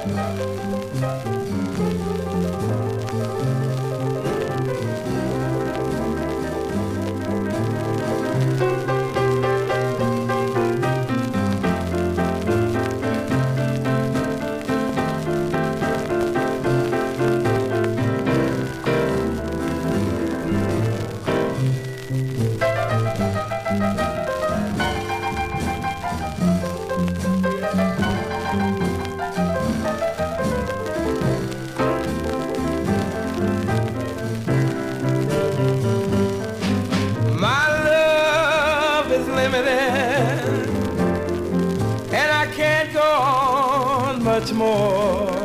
My love is limited, and I can't go on much more.